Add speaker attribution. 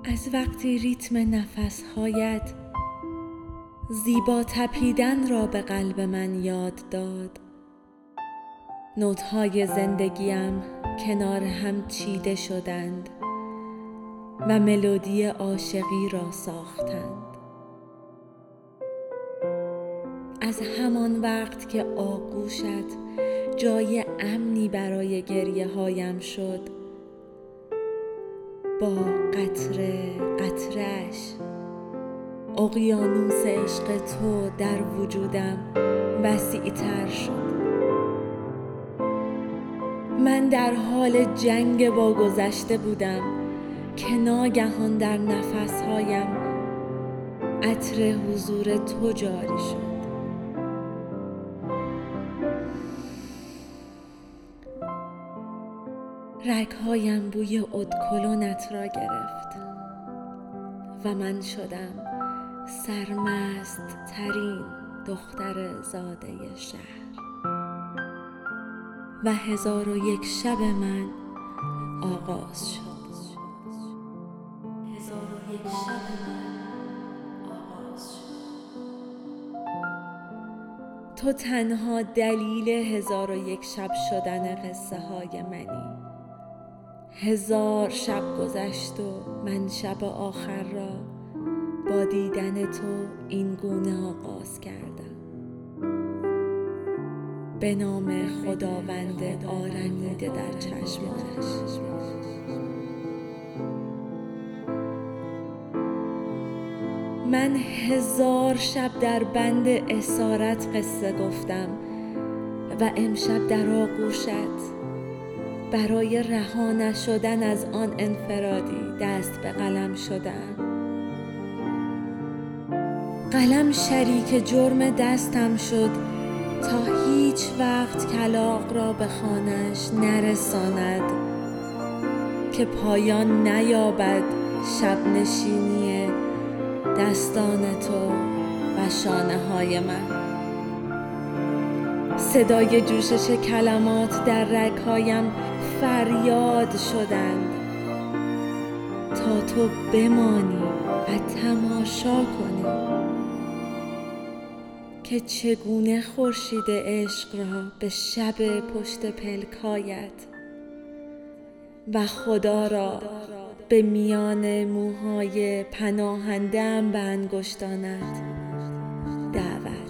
Speaker 1: از وقتی ریتم نفسهایت زیبا تپیدن را به قلب من یاد داد. نوت‌های زندگیم کنار هم چیده شدند و ملودی عاشقی را ساختند. از همان وقت که آغوشت جای امنی برای گریه هایم شد، با قطره قطره‌اش اقیانوس عشق تو در وجودم وسیع‌تر شد. من در حال جنگ با گذشته بودم که ناگهان در نفسهایم عطر حضور تو جاری شد. رگ‌هایم بوی ادکلونت را گرفت و من شدم سرمست ترین دختر زاده شهر و 1001 شب من آغاز شد. 1001 شب من آغاز شد. تو تنها دلیل 1001 شب شدن قصه های منی. 1000 شب گذشت و من شب آخر را با دیدن تو این گونه آغاز کردم. به نام خداوند آرمیده در چشمانش. من 1000 شب در بند اسارت قصه گفتم و امشب در آغوشت برای رها نشدن از آن انفرادی دست به قلم شدم. قلم شریک جرم دستم شد تا هیچ وقت کلاغ را به خانه‌اش نرساند که پایان نیابد شب نشینی دستان تو و شانه های من. صدای جوشش کلمات در رگ‌هایم فریاد شدند تا تو بمانی و تماشا کنی که چگونه خورشید عشق را به شب پشت پلکایت و خدا را به میان موهای پناهنده‌ام به انگشتانت دعوت